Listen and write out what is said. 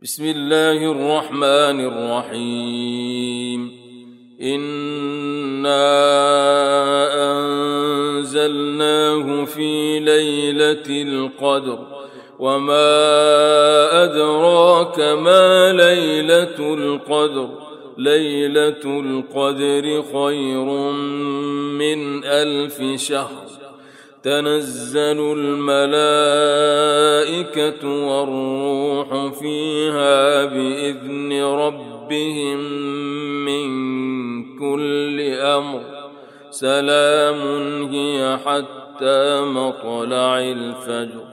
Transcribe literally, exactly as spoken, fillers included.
بسم الله الرحمن الرحيم إنا أنزلناه في ليلة القدر وما أدراك ما ليلة القدر ليلة القدر خير من ألف شهر تنزل الملائكة والروح فيها بإذن ربهم من كل أمر سلام هي حتى مطلع الفجر.